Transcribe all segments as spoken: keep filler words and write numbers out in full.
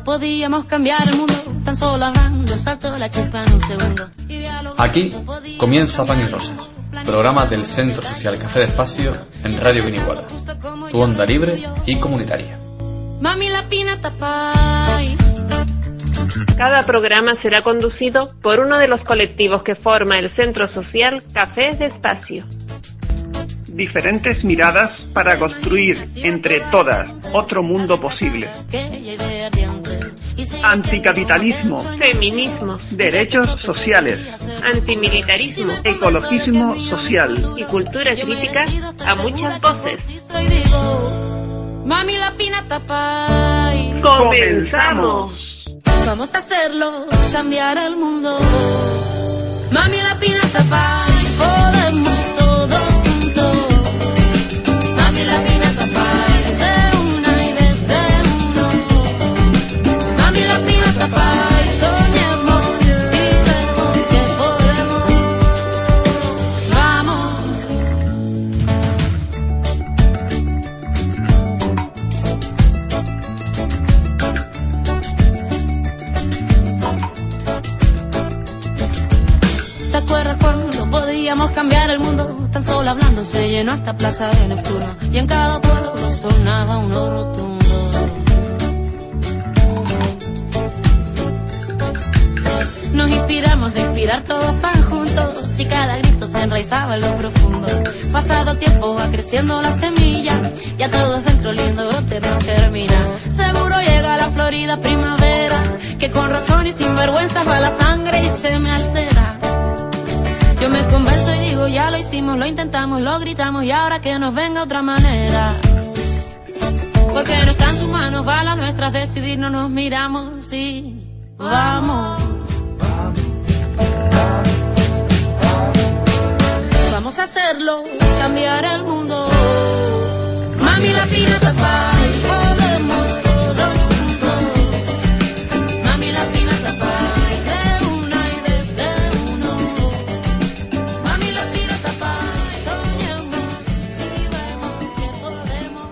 cuando podíamos cambiar el mundo, tan solo hablando, saltó la chispa en un segundo. Aquí comienza Pan y Rosas, programa del Centro Social Café de Espacio en Radio Guiniguada, tu onda libre y comunitaria. Mami, la pina tapay. Cada programa será conducido por uno de los colectivos que forma el Centro Social Café de Espacio. Diferentes miradas para construir entre todas otro mundo posible. Anticapitalismo, Feminismo, derechos sociales, antimilitarismo, ecologismo social y cultura crítica a muchas voces. Mami, la pina tapay. ¡Comenzamos! Vamos a hacerlo, cambiar el mundo. Mami, la pina tapay. Podemos todos juntos. Mami, la pina tapay. Desde una y desde uno. Mami, la pina tapay. Soñemos y vemos que podemos. Vamos. ¿Te acuerdas cuando podíamos cambiar el mundo? Tan solo hablando se llenó esta plaza de Neptuno y en cada pueblo sonaba un rotundo. Nos inspiramos de inspirar todos tan juntos y cada grito se enraizaba en lo profundo. Pasado tiempo va creciendo la semilla, ya todos dentro lindo brote no termina. Seguro llega la florida primavera, que con razón y sin vergüenza va la sangre y se me altera. Yo me convenzo y digo, ya lo hicimos, lo intentamos, lo gritamos y ahora que nos venga otra manera. Porque no está en sus manos, va la nuestra, decidir, no nos miramos y vamos. Vamos a hacerlo, cambiar el mundo. Mami, la pina tapay, podemos todos juntos. Mami, la pina tapay, de una y desde uno. Mami, la pina tapay, soñemos y vemos que podemos.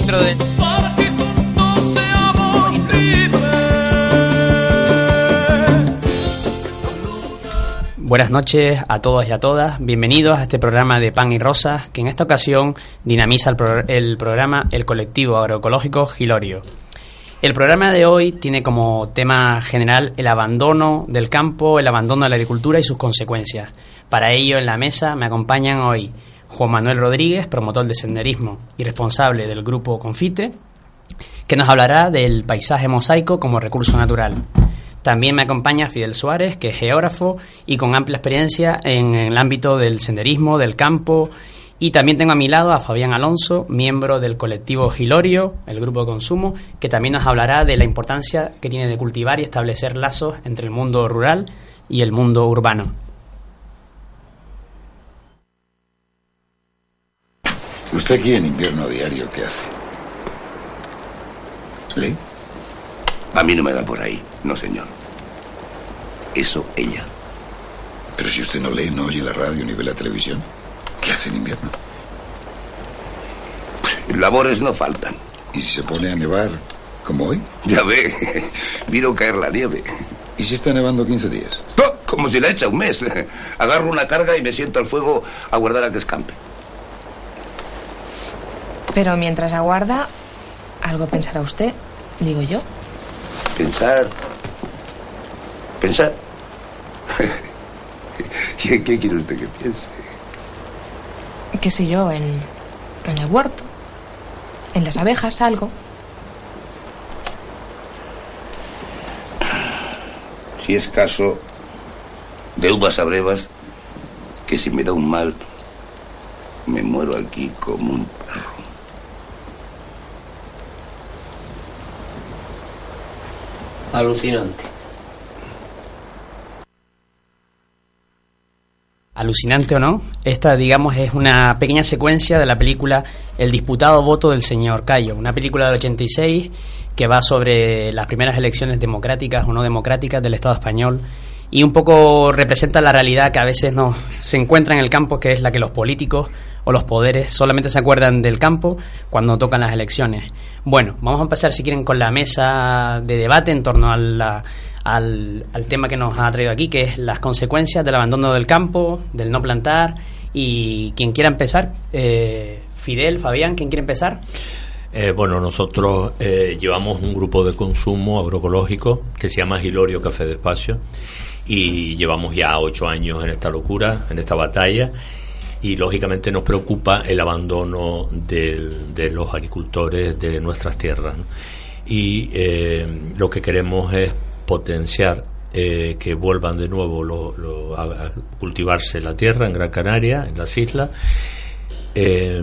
dentro de... Buenas noches a todos y a todas, bienvenidos a este programa de Pan y Rosas, que en esta ocasión dinamiza el, pro- el programa el colectivo agroecológico Hilorio. El programa de hoy tiene como tema general el abandono del campo, el abandono de la agricultura y sus consecuencias. Para ello, en la mesa me acompañan hoy Juan Manuel Rodríguez, promotor de senderismo y responsable del grupo Confite, que nos hablará del paisaje mosaico como recurso natural. También me acompaña Fidel Suárez, que es geógrafo y con amplia experiencia en el ámbito del senderismo, del campo. Y también tengo a mi lado a Fabián Alonso, miembro del colectivo Hilorio, el grupo de consumo, que también nos hablará de la importancia que tiene de cultivar y establecer lazos entre el mundo rural y el mundo urbano. ¿Usted aquí en invierno diario qué hace? ¿Lee? A mí no me da por ahí, no señor. Eso ella. Pero si usted no lee, no oye la radio ni ve la televisión, ¿qué hace en invierno? Labores no faltan. ¿Y si se pone a nevar, como hoy? Ya ve, miro caer la nieve. ¿Y si está nevando quince días? No, como si la echa un mes. Agarro una carga y me siento al fuego a guardar a que escampe. Pero mientras aguarda, algo pensará usted, digo yo. Pensar. Pensar. ¿Y en qué quiere usted que piense? ¿Qué sé yo? En, en el huerto. En las abejas, algo. Si es caso de uvas a brevas, que si me da un mal, me muero aquí como un perro. Alucinante. Alucinante o no, esta, digamos, es una pequeña secuencia de la película El disputado voto del señor Cayo, una película del ochenta y seis que va sobre las primeras elecciones democráticas o no democráticas del Estado español y un poco representa la realidad que a veces no se encuentra en el campo, que es la que los políticos o los poderes solamente se acuerdan del campo cuando tocan las elecciones. Bueno, vamos a empezar, si quieren, con la mesa de debate en torno a la, al, al tema que nos ha traído aquí, que es las consecuencias del abandono del campo, del no plantar. Y quien quiera empezar, eh, Fidel, Fabián, ¿quién quiere empezar? Eh, bueno, nosotros eh, llevamos un grupo de consumo agroecológico que se llama Hilorio Café de Espacio y llevamos ya ocho años en esta locura, en esta batalla. Y lógicamente nos preocupa el abandono de, de los agricultores de nuestras tierras, ¿no? Y eh, lo que queremos es potenciar eh, que vuelvan de nuevo lo, lo, a, a cultivarse la tierra en Gran Canaria, en las islas, eh,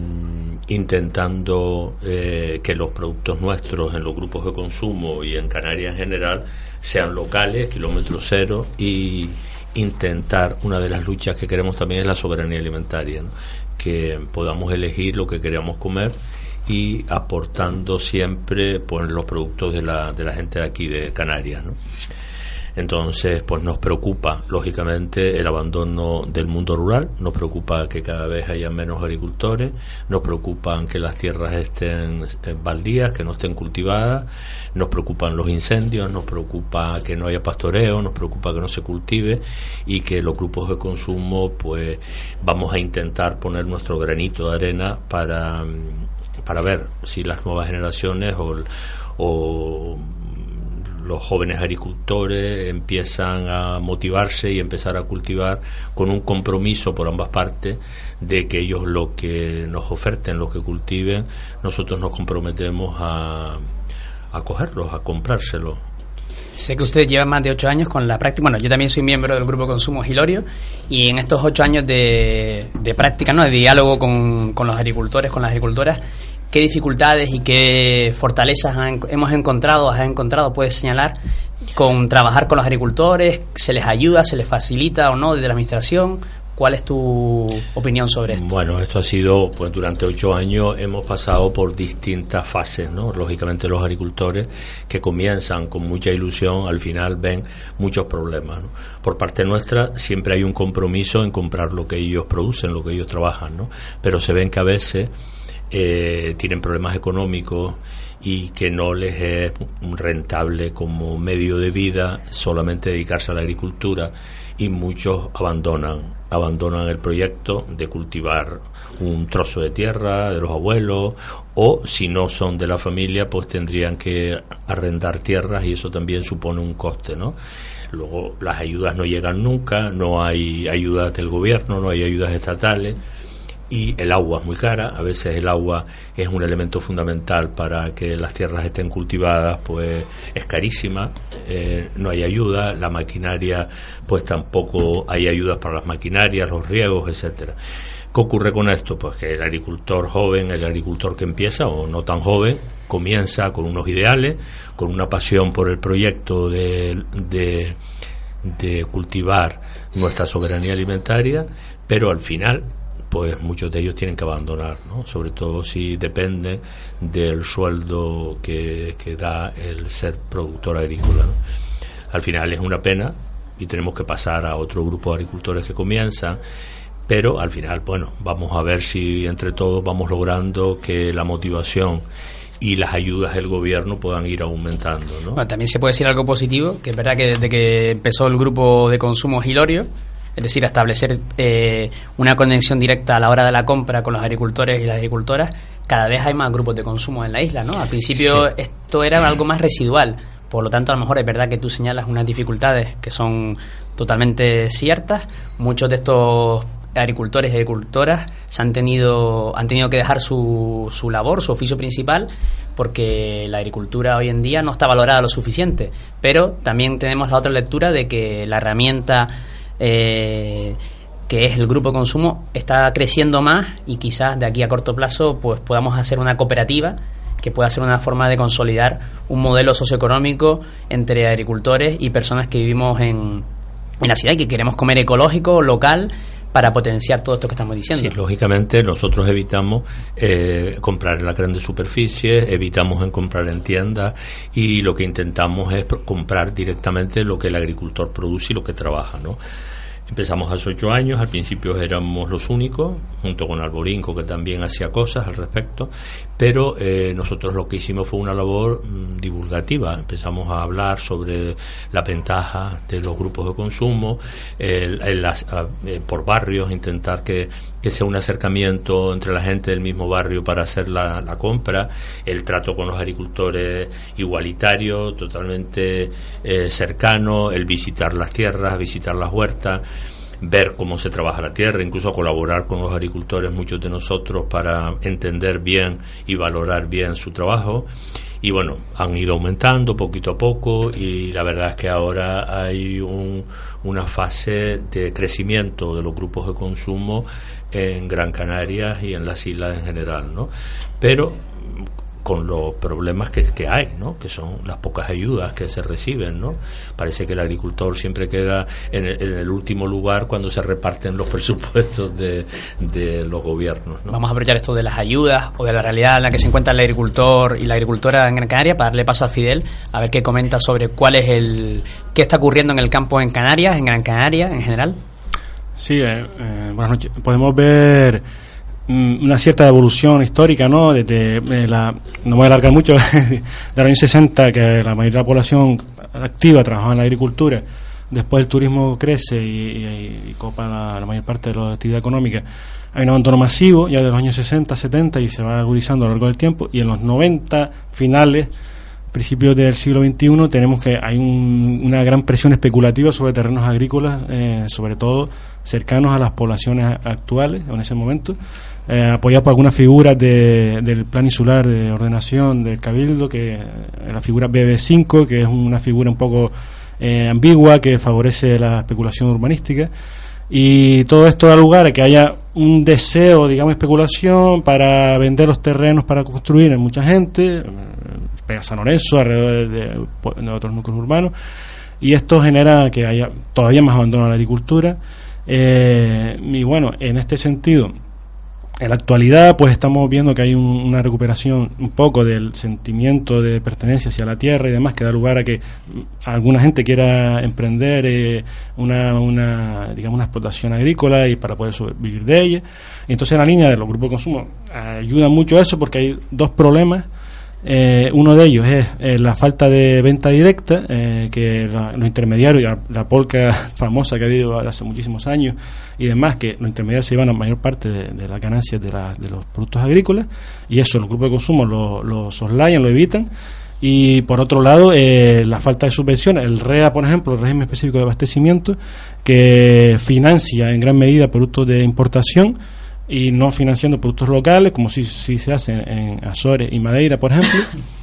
intentando eh, que los productos nuestros en los grupos de consumo y en Canarias en general sean locales, kilómetro cero, y intentar, una de las luchas que queremos también es la soberanía alimentaria, ¿no? Que podamos elegir lo que queramos comer y aportando siempre pues los productos de la de la gente de aquí de Canarias, ¿no? Entonces, pues nos preocupa, lógicamente, el abandono del mundo rural, nos preocupa que cada vez haya menos agricultores, nos preocupan que las tierras estén baldías, que no estén cultivadas, nos preocupan los incendios, nos preocupa que no haya pastoreo, nos preocupa que no se cultive y que los grupos de consumo, pues vamos a intentar poner nuestro granito de arena para, para ver si las nuevas generaciones o, o los jóvenes agricultores empiezan a motivarse y empezar a cultivar con un compromiso por ambas partes de que ellos lo que nos oferten, lo que cultiven, nosotros nos comprometemos a, a cogerlos, a comprárselos. Sé que usted lleva más de ocho años con la práctica. Bueno, yo también soy miembro del grupo Consumo Hilorio y en estos ocho años de, de práctica, ¿no?, de diálogo con, con los agricultores, con las agricultoras, ¿qué dificultades y qué fortalezas han, hemos encontrado, has encontrado, puedes señalar, con trabajar con los agricultores? ¿Se les ayuda, se les facilita o no desde la administración? ¿Cuál es tu opinión sobre esto? Bueno, esto ha sido, pues durante ocho años hemos pasado por distintas fases, ¿no? Lógicamente los agricultores que comienzan con mucha ilusión, al final ven muchos problemas, ¿no? Por parte nuestra siempre hay un compromiso en comprar lo que ellos producen, lo que ellos trabajan, ¿no? Pero se ven que a veces eh, tienen problemas económicos y que no les es rentable como medio de vida solamente dedicarse a la agricultura, y muchos abandonan abandonan el proyecto de cultivar un trozo de tierra de los abuelos, o si no son de la familia pues tendrían que arrendar tierras, y eso también supone un coste, ¿no? Luego las ayudas no llegan nunca, no hay ayudas del gobierno, no hay ayudas estatales, y el agua es muy cara. A veces el agua es un elemento fundamental para que las tierras estén cultivadas, pues es carísima, eh, no hay ayuda, la maquinaria pues tampoco hay ayudas para las maquinarias, los riegos, etcétera. ¿Qué ocurre con esto? Pues que el agricultor joven, el agricultor que empieza o no tan joven, comienza con unos ideales, con una pasión por el proyecto de, de, de cultivar nuestra soberanía alimentaria, pero al final pues muchos de ellos tienen que abandonar, ¿no? Sobre todo si dependen del sueldo que, que da el ser productor agrícola, ¿no? Al final es una pena y tenemos que pasar a otro grupo de agricultores que comienzan, pero al final, bueno, vamos a ver si entre todos vamos logrando que la motivación y las ayudas del gobierno puedan ir aumentando, ¿no? Bueno, también se puede decir algo positivo, que es verdad que desde que empezó el grupo de consumo Hilorio, es decir, establecer eh, una conexión directa a la hora de la compra con los agricultores y las agricultoras, cada vez hay más grupos de consumo en la isla, ¿no? Al principio sí, esto era algo más residual, por lo tanto a lo mejor es verdad que tú señalas unas dificultades que son totalmente ciertas. Muchos de estos agricultores y agricultoras se han tenido han tenido que dejar su, su labor, su oficio principal, porque la agricultura hoy en día no está valorada lo suficiente. Pero también tenemos la otra lectura de que la herramienta eh, que es el grupo de consumo está creciendo más, y quizás de aquí a corto plazo pues podamos hacer una cooperativa que pueda ser una forma de consolidar un modelo socioeconómico entre agricultores y personas que vivimos en, en la ciudad y que queremos comer ecológico, local, para potenciar todo esto que estamos diciendo. Sí, lógicamente nosotros evitamos eh, comprar en la grande superficie, evitamos en comprar en tiendas, y lo que intentamos es comprar directamente lo que el agricultor produce y lo que trabaja, ¿no? Empezamos hace ocho años, al principio éramos los únicos, junto con Alborinco, que también hacía cosas al respecto, pero eh, nosotros lo que hicimos fue una labor mmm, divulgativa. Empezamos a hablar sobre la ventaja de los grupos de consumo, el, el, las, eh, por barrios, intentar que, que sea un acercamiento entre la gente del mismo barrio para hacer la, la compra, el trato con los agricultores igualitario, totalmente eh, cercano, el visitar las tierras, visitar las huertas, ver cómo se trabaja la tierra, incluso colaborar con los agricultores, muchos de nosotros, para entender bien y valorar bien su trabajo. Y bueno, han ido aumentando poquito a poco, y la verdad es que ahora hay un, una fase de crecimiento de los grupos de consumo en Gran Canaria y en las islas en general, ¿no? Pero con los problemas que, que hay, ¿no? Que son las pocas ayudas que se reciben, ¿no? Parece que el agricultor siempre queda en el, en el último lugar cuando se reparten los presupuestos de, de los gobiernos, ¿no? Vamos a aprovechar esto de las ayudas o de la realidad en la que se encuentra el agricultor y la agricultora en Gran Canaria para darle paso a Fidel a ver qué comenta sobre cuál es el qué está ocurriendo en el campo en Canarias, en Gran Canaria en general. Sí, eh, eh, buenas noches. Podemos ver una cierta evolución histórica, ¿no? Desde eh, la, no voy a alargar mucho, de los años sesenta, que la mayoría de la población activa trabajaba en la agricultura. Después el turismo crece y, y, y copa la, la mayor parte de la actividad económica. Hay un abandono masivo ya de los años sesenta, setenta, y se va agudizando a lo largo del tiempo, y en los noventa finales, principios del siglo veintiuno, tenemos que hay un, una gran presión especulativa sobre terrenos agrícolas, eh, sobre todo cercanos a las poblaciones actuales en ese momento, eh, apoyado por algunas figuras de, del plan insular de ordenación del Cabildo, que eh, la figura B B cinco, que es una figura un poco eh, ambigua, que favorece la especulación urbanística, y todo esto da lugar a que haya un deseo, digamos, especulación para vender los terrenos para construir en mucha gente, pega San Lorenzo, alrededor de, de, de otros núcleos urbanos, y esto genera que haya todavía más abandono a la agricultura. Eh, y bueno, en este sentido, en la actualidad pues estamos viendo que hay un, una recuperación un poco del sentimiento de pertenencia hacia la tierra y demás, que da lugar a que alguna gente quiera emprender eh, una, una digamos una explotación agrícola y para poder vivir de ella. Y entonces en la línea de los grupos de consumo ayuda mucho a eso, porque hay dos problemas. Eh, uno de ellos es eh, la falta de venta directa, eh, que la, los intermediarios, la, la polca famosa que ha habido hace muchísimos años y demás, que los intermediarios se llevan la mayor parte de, de las ganancias de, la, de los productos agrícolas, y eso los grupos de consumo lo, lo soslayan, lo evitan. Y por otro lado, eh, la falta de subvenciones, el R E A, por ejemplo, el régimen específico de abastecimiento, que financia en gran medida productos de importación y no financiando productos locales, como si, si se hace en Azores y Madeira, por ejemplo.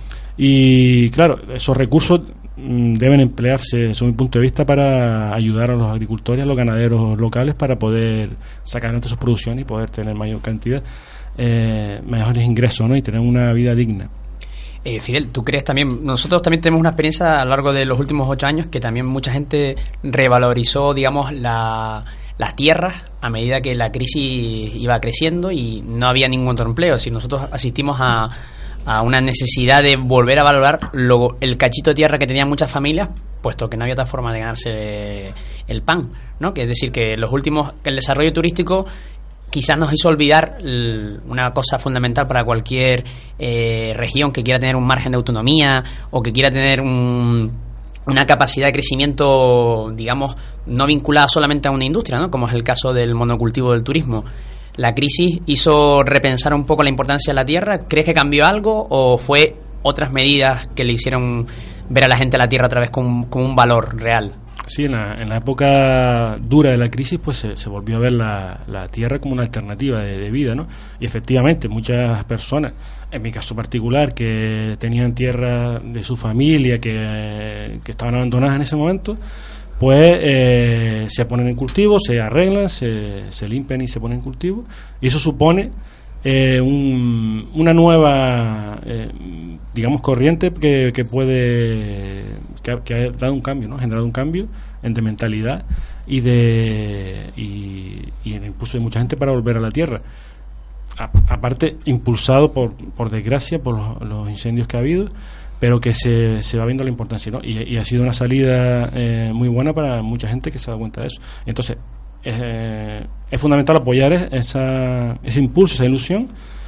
Y claro, esos recursos mm, deben emplearse, desde mi punto de vista, para ayudar a los agricultores, a los ganaderos locales, para poder sacar adelante sus producciones y poder tener mayor cantidad, eh, mejores ingresos, ¿no? Y tener una vida digna. Eh, Fidel, ¿tú crees también? Nosotros también tenemos una experiencia a lo largo de los últimos ocho años que también mucha gente revalorizó, digamos, la... las tierras a medida que la crisis iba creciendo y no había ningún otro empleo. Si nosotros asistimos a, a una necesidad de volver a valorar lo, el cachito de tierra que tenían muchas familias, puesto que no había otra forma de ganarse el pan, ¿no? Que es decir, que los últimos, que el desarrollo turístico quizás nos hizo olvidar l, una cosa fundamental para cualquier eh, región que quiera tener un margen de autonomía o que quiera tener un una capacidad de crecimiento, digamos, no vinculada solamente a una industria, ¿no? Como es el caso del monocultivo del turismo. ¿La crisis hizo repensar un poco la importancia de la tierra? ¿Crees que cambió algo o fue otras medidas que le hicieron ver a la gente la tierra otra vez como, como un valor real? Sí, en la, en la época dura de la crisis pues se, se volvió a ver la, la tierra como una alternativa de, de vida, ¿no? Y efectivamente muchas personas, en mi caso particular, que tenían tierra de su familia, que, que estaban abandonadas en ese momento, pues eh, se ponen en cultivo, se arreglan, se, se limpian y se ponen en cultivo, y eso supone eh, un, una nueva, eh, digamos, corriente que, que puede, que ha, que ha dado un cambio, ¿no? Ha generado un cambio en de mentalidad y de y, y en el impulso de mucha gente para volver a la tierra. A, aparte, impulsado por, por desgracia, por los, los incendios que ha habido, pero que se, se va viendo la importancia, ¿no? Y, y ha sido una salida eh, muy buena para mucha gente que se ha dado cuenta de eso. Entonces, eh, es fundamental apoyar esa, ese impulso, esa ilusión,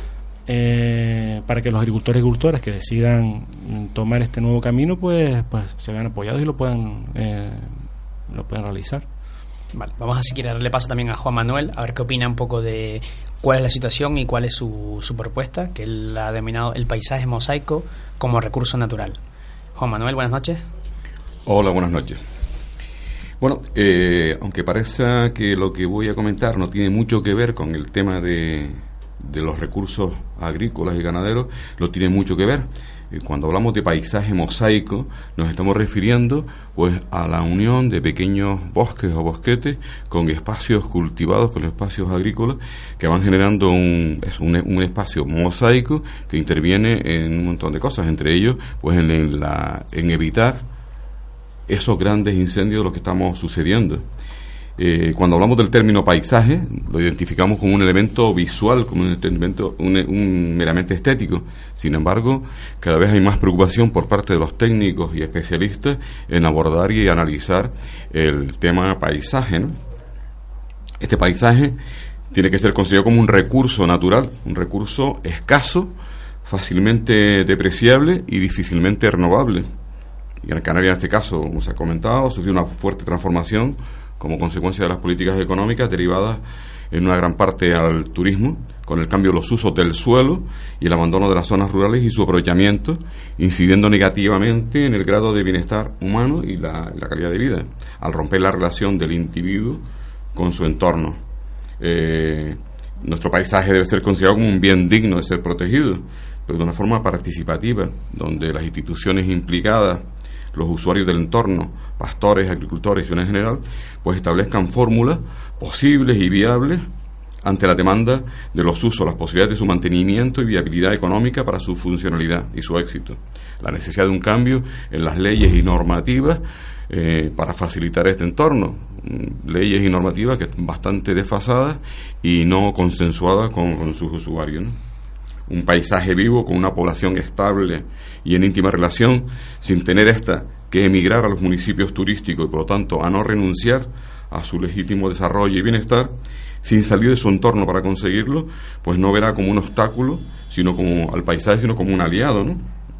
eh, para que los agricultores y agricultoras que decidan tomar este nuevo camino, pues, pues se vean apoyados y lo puedan, eh, lo puedan realizar. Vale, vamos a si quiere darle paso también a Juan Manuel, a ver qué opina un poco de cuál es la situación y cuál es su, su propuesta, que él ha denominado el paisaje mosaico como recurso natural. Juan Manuel, buenas noches. Hola, buenas noches. Bueno, eh, aunque parezca que lo que voy a comentar no tiene mucho que ver con el tema de, de los recursos agrícolas y ganaderos, lo tiene mucho que ver. Cuando hablamos de paisaje mosaico, nos estamos refiriendo pues a la unión de pequeños bosques o bosquetes con espacios cultivados, con espacios agrícolas, que van generando un, es un, un espacio mosaico que interviene en un montón de cosas, entre ellos pues en, en, la, en evitar esos grandes incendios de los que estamos sucediendo. Eh, cuando hablamos del término paisaje, lo identificamos como un elemento visual, como un elemento un, un meramente estético. Sin embargo, cada vez hay más preocupación por parte de los técnicos y especialistas en abordar y analizar el tema paisaje, ¿no? Este paisaje tiene que ser considerado como un recurso natural, un recurso escaso, fácilmente depreciable y difícilmente renovable. Y en Canarias, en este caso, como se ha comentado, sufrió una fuerte transformación como consecuencia de las políticas económicas derivadas en una gran parte al turismo, con el cambio de los usos del suelo y el abandono de las zonas rurales y su aprovechamiento, incidiendo negativamente en el grado de bienestar humano y la, la calidad de vida, al romper la relación del individuo con su entorno. Eh, nuestro paisaje debe ser considerado como un bien digno de ser protegido, pero de una forma participativa, donde las instituciones implicadas, los usuarios del entorno, pastores, agricultores y en general, pues establezcan fórmulas posibles y viables ante la demanda de los usos, las posibilidades de su mantenimiento y viabilidad económica para su funcionalidad y su éxito. La necesidad de un cambio en las leyes y normativas eh, para facilitar este entorno. Leyes y normativas que están bastante desfasadas y no consensuadas con, con sus usuarios, ¿no? Un paisaje vivo con una población estable y en íntima relación, sin tener esta que emigrar a los municipios turísticos y por lo tanto a no renunciar a su legítimo desarrollo y bienestar, sin salir de su entorno para conseguirlo, pues no verá como un obstáculo, sino como al paisaje, sino como un aliado, ¿no?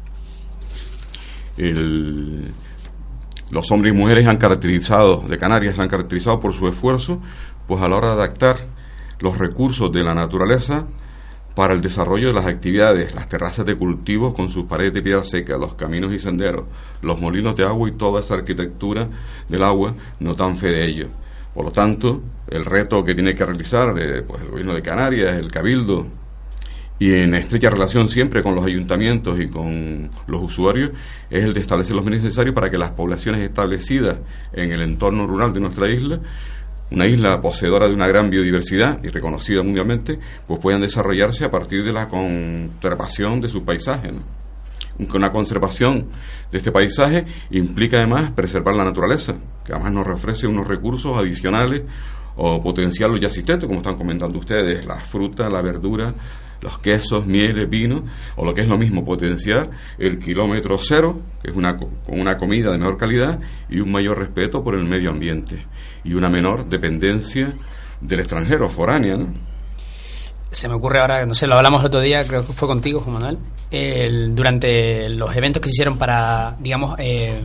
El, los hombres y mujeres han caracterizado, de Canarias, se han caracterizado por su esfuerzo, pues a la hora de adaptar los recursos de la naturaleza para el desarrollo de las actividades, las terrazas de cultivo con sus paredes de piedra seca, los caminos y senderos, los molinos de agua y toda esa arquitectura del agua nos dan fe de ello. Por lo tanto, el reto que tiene que realizar eh, pues el gobierno de Canarias, el Cabildo, y en estrecha relación siempre con los ayuntamientos y con los usuarios, es el de establecer los medios necesarios para que las poblaciones establecidas en el entorno rural de nuestra isla, una isla poseedora de una gran biodiversidad y reconocida mundialmente, pues puedan desarrollarse a partir de la conservación de sus paisajes, ¿no? Una conservación de este paisaje implica además preservar la naturaleza, que además nos ofrece unos recursos adicionales o potenciales ya existentes, como están comentando ustedes, las frutas, la verdura, los quesos, mieles, vino, o lo que es lo mismo, potenciar el kilómetro cero, que es una, con una comida de mejor calidad y un mayor respeto por el medio ambiente y una menor dependencia del extranjero, foránea, ¿no? Se me ocurre ahora, no sé, lo hablamos el otro día, creo que fue contigo, Juan Manuel, el, durante los eventos que se hicieron para, digamos, eh,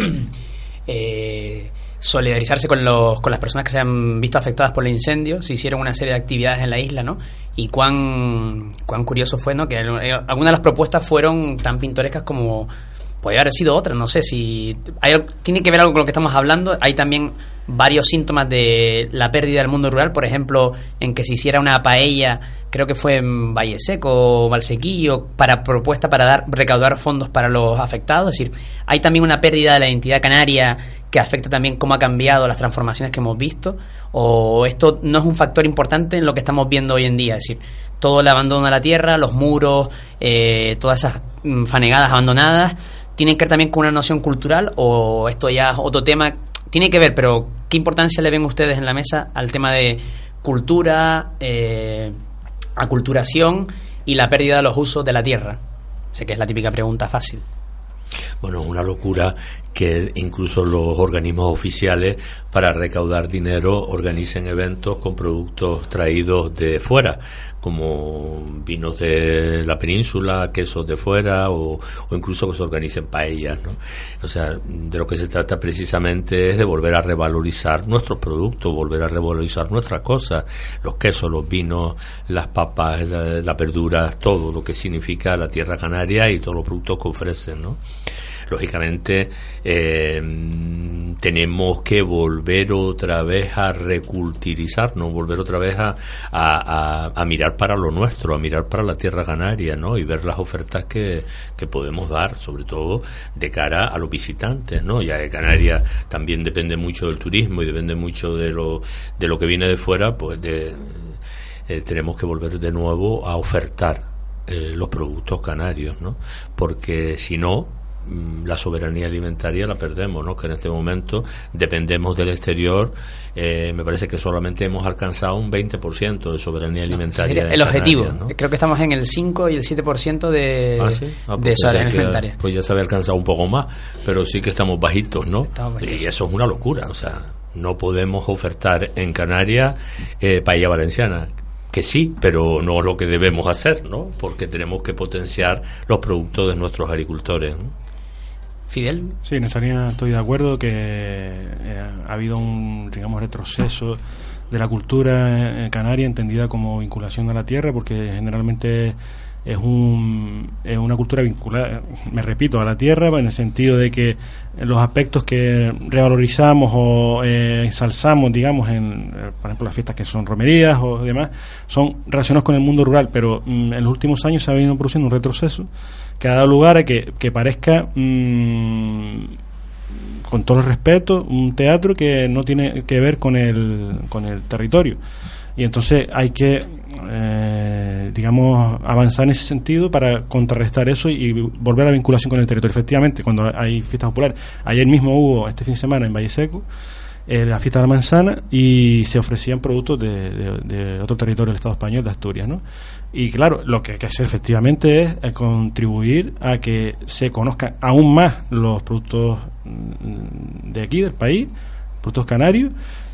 eh, solidarizarse con los con las personas que se han visto afectadas por el incendio, se hicieron una serie de actividades en la isla, ¿no? Y cuán cuán curioso fue, ¿no? Que eh, algunas de las propuestas fueron tan pintorescas como podría haber sido otras, no sé si hay, tiene que ver algo con lo que estamos hablando. Hay también varios síntomas de la pérdida del mundo rural, por ejemplo, en que se hiciera una paella, creo que fue en Valle Seco o Valsequillo, para propuesta para dar recaudar fondos para los afectados. Es decir, hay también una pérdida de la identidad canaria que afecta también cómo ha cambiado las transformaciones que hemos visto, o esto no es un factor importante en lo que estamos viendo hoy en día. Es decir, todo el abandono de la tierra, los muros, eh, todas esas fanegadas abandonadas, tienen que ver también con una noción cultural, o esto ya es otro tema. Tiene que ver, pero ¿qué importancia le ven ustedes en la mesa al tema de cultura, eh, aculturación y la pérdida de los usos de la tierra? Sé que es la típica pregunta fácil. Bueno, es una locura que incluso los organismos oficiales, para recaudar dinero, organicen eventos con productos traídos de fuera, como vinos de la península, quesos de fuera, o, o incluso que se organicen paellas, ¿no? O sea, de lo que se trata precisamente es de volver a revalorizar nuestros productos, volver a revalorizar nuestras cosas, los quesos, los vinos, las papas, las la verduras, todo lo que significa la tierra canaria y todos los productos que ofrecen, ¿no? Lógicamente eh, tenemos que volver otra vez a reculturizarnos, volver otra vez a, a, a, a mirar para lo nuestro, a mirar para la tierra canaria, ¿no? Y ver las ofertas que, que podemos dar, sobre todo de cara a los visitantes, ¿no? Ya que Canarias también depende mucho del turismo y depende mucho de lo, de lo que viene de fuera, pues de, eh, tenemos que volver de nuevo a ofertar eh, los productos canarios, ¿no? Porque si no, la soberanía alimentaria la perdemos, ¿no? Que en este momento dependemos del exterior. Eh, me parece que solamente hemos alcanzado un veinte por ciento de soberanía alimentaria. No, el objetivo, Canarias, ¿no? Creo que estamos en el cinco y el siete por ciento de, ¿Ah, sí? ah, pues de soberanía alimentaria. Pues ya se había alcanzado un poco más, pero sí que estamos bajitos, ¿no? Estamos bajitos. Y eso es una locura, o sea, no podemos ofertar en Canarias eh, paella valenciana. Que sí, pero no es lo que debemos hacer, ¿no? Porque tenemos que potenciar los productos de nuestros agricultores, ¿no? Fidel. Sí, en esa línea estoy de acuerdo que eh, ha habido un, digamos, retroceso de la cultura eh, canaria entendida como vinculación a la tierra, porque generalmente es un es una cultura vinculada, me repito, a la tierra, en el sentido de que los aspectos que revalorizamos o eh, ensalzamos, digamos, en, eh, por ejemplo, las fiestas que son romerías o demás, son relacionados con el mundo rural, pero mm, en los últimos años se ha venido produciendo un retroceso que ha dado lugar a que, que parezca, mmm, con todo el respeto, un teatro que no tiene que ver con el, con el territorio. Y entonces hay que, eh, digamos, avanzar en ese sentido para contrarrestar eso y volver a la vinculación con el territorio. Efectivamente, cuando hay fiestas populares, ayer mismo hubo, este fin de semana en Valle Seco, eh, la fiesta de la manzana, y se ofrecían productos de, de, de otro territorio del Estado español, de Asturias, ¿no? Y claro, lo que hay que hacer efectivamente es, es contribuir a que se conozcan aún más los productos de aquí, del país, productos canarios,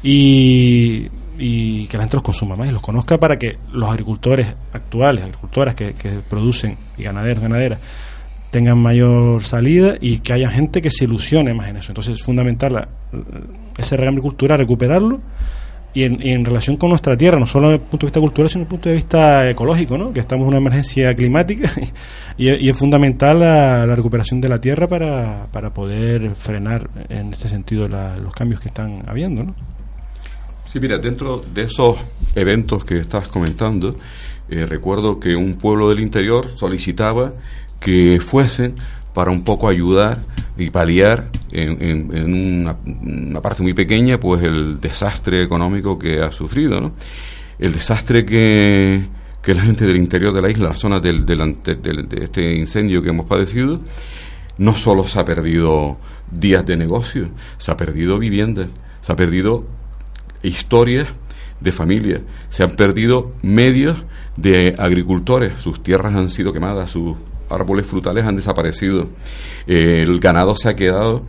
y, y que la gente los consuma más y los conozca, para que los agricultores actuales, agricultoras que, que producen, y ganaderos, ganaderas, tengan mayor salida, y que haya gente que se ilusione más en eso. Entonces es fundamental la, ese reglamento de cultura, recuperarlo, y en, y en relación con nuestra tierra, no solo desde el punto de vista cultural, sino desde el punto de vista ecológico, ¿no? Que estamos en una emergencia climática y, y es fundamental la, la recuperación de la tierra para, para poder frenar en este sentido la, los cambios que están habiendo, ¿no? Sí, mira, dentro de esos eventos que estás comentando, eh, recuerdo que un pueblo del interior solicitaba que fuesen para un poco ayudar y paliar en, en, en una, una parte muy pequeña, pues el desastre económico que ha sufrido, ¿no? El desastre que, que la gente del interior de la isla, la zona del, del, del, de este incendio que hemos padecido, no solo se ha perdido días de negocio, se ha perdido viviendas, se ha perdido historias de familias, se han perdido medios de agricultores, sus tierras han sido quemadas, sus árboles frutales han desaparecido, eh, el ganado se ha quedado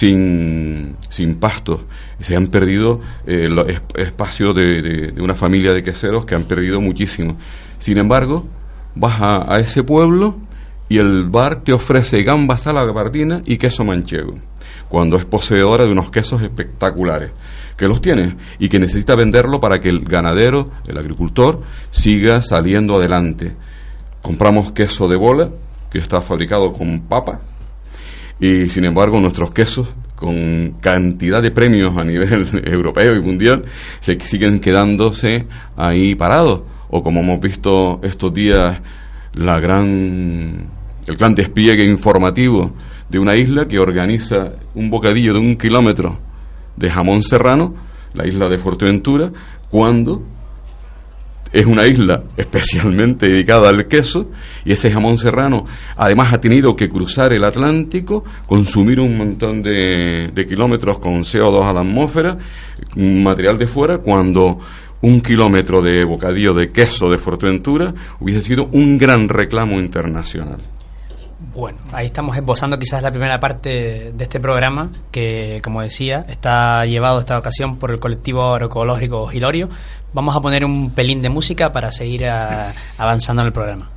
sin, sin pastos, se han perdido eh, los es, espacios de, de, de una familia de queseros que han perdido muchísimo. Sin embargo, vas a, a ese pueblo y el bar te ofrece gambas a la gabardina y queso manchego, cuando es poseedora de unos quesos espectaculares, que los tiene y que necesita venderlo para que el ganadero, el agricultor, siga saliendo adelante. Compramos queso de bola, que está fabricado con papa, y sin embargo nuestros quesos, con cantidad de premios a nivel europeo y mundial, se siguen quedándose ahí parados. O como hemos visto estos días, la gran el gran despliegue informativo de una isla que organiza un bocadillo de un kilómetro de jamón serrano, la isla de Fuerteventura, cuando es una isla especialmente dedicada al queso, y ese jamón serrano además ha tenido que cruzar el Atlántico, consumir un montón de, de kilómetros con C O dos a la atmósfera, material de fuera, cuando un kilómetro de bocadillo de queso de Fuerteventura hubiese sido un gran reclamo internacional. Bueno, ahí estamos esbozando quizás la primera parte de este programa, que, como decía, está llevado esta ocasión por el colectivo agroecológico Hilorio. Vamos a poner un pelín de música para seguir a, avanzando en el programa.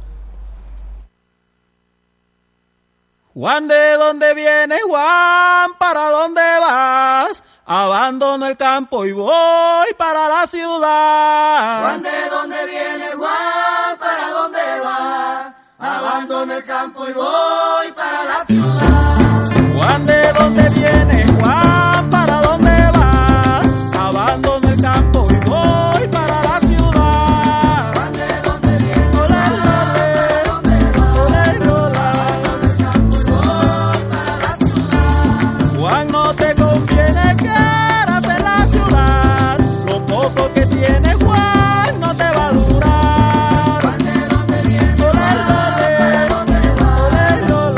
Juan, ¿de dónde vienes, Juan? ¿Para dónde vas? Abandono el campo y voy para la ciudad. Juan, ¿de dónde vienes, Juan? ¿Para dónde vas? Abandono el campo y voy para la ciudad. Juan, ¿de dónde vienes, Juan? ¿Para dónde vas? Abandono el campo y voy para la ciudad. Juan, ¿de dónde vienes, Juan? ¿Para dónde vas? Abandono el campo y voy para la ciudad. Juan, no te conviene quedarse en la ciudad. Lo poco que tienes, Juan, no te va a durar. Juan, ¿de dónde vienes, Juan? ¿Para dónde vas?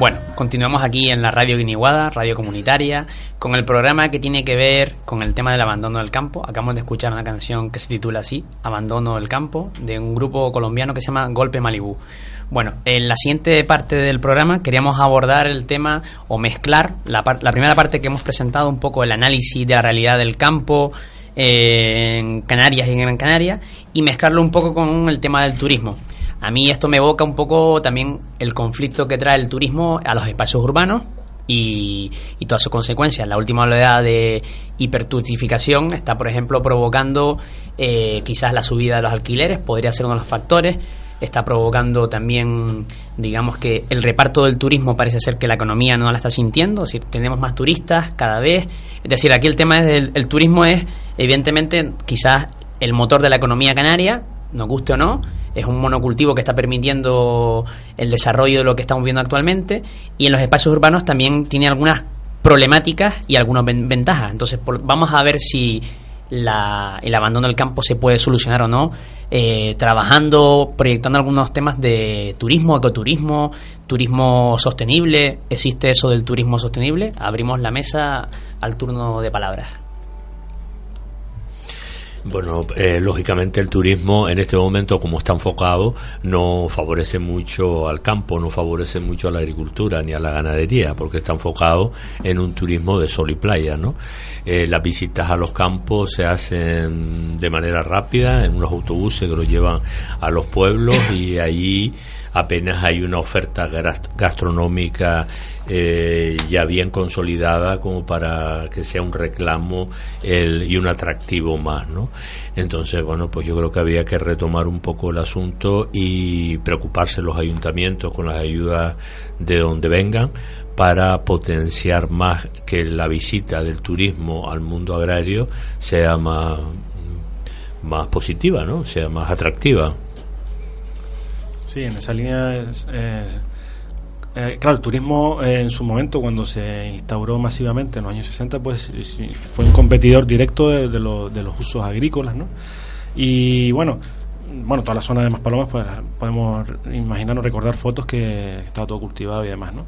Bueno, continuamos aquí en la Radio Guiniguada, radio comunitaria, con el programa que tiene que ver con el tema del abandono del campo. Acabamos de escuchar una canción que se titula así, Abandono del campo, de un grupo colombiano que se llama Golpe Malibú. Bueno, en la siguiente parte del programa queríamos abordar el tema o mezclar la, par- la primera parte que hemos presentado, un poco el análisis de la realidad del campo eh, en Canarias y en Gran Canaria, y mezclarlo un poco con el tema del turismo. A mí esto me evoca un poco también el conflicto que trae el turismo a los espacios urbanos y, y todas sus consecuencias. La última oleada de hiperturistificación está, por ejemplo, provocando eh, quizás la subida de los alquileres, podría ser uno de los factores. Está provocando también, digamos que el reparto del turismo parece ser que la economía no la está sintiendo, es decir, tenemos más turistas cada vez. Es decir, aquí el tema es el, el turismo es, evidentemente, quizás el motor de la economía canaria, nos guste o no, es un monocultivo que está permitiendo el desarrollo de lo que estamos viendo actualmente, y en los espacios urbanos también tiene algunas problemáticas y algunas ven- ventajas. Entonces, por, vamos a ver si la, el abandono del campo se puede solucionar o no, eh, trabajando, proyectando algunos temas de turismo, ecoturismo, turismo sostenible. ¿Existe eso del turismo sostenible? Abrimos la mesa al turno de palabras. Bueno, eh, lógicamente el turismo en este momento, como está enfocado, no favorece mucho al campo, no favorece mucho a la agricultura ni a la ganadería, porque está enfocado en un turismo de sol y playa, ¿no? Eh, las visitas a los campos se hacen de manera rápida, en unos autobuses que los llevan a los pueblos, y allí apenas hay una oferta gastronómica eh, ya bien consolidada como para que sea un reclamo el, y un atractivo más, ¿no? Entonces, bueno, pues yo creo que había que retomar un poco el asunto y preocuparse los ayuntamientos con las ayudas de donde vengan para potenciar más que la visita del turismo al mundo agrario sea más, más positiva, ¿no? Sea más atractiva. Sí, en esa línea es, es, eh, claro, el turismo eh, en su momento, cuando se instauró masivamente en los años sesenta, pues sí, fue un competidor directo de, de, lo, de los usos agrícolas, ¿no? Y bueno, bueno, toda la zona de Maspalomas, pues podemos imaginarnos, recordar fotos que estaba todo cultivado y demás, ¿no?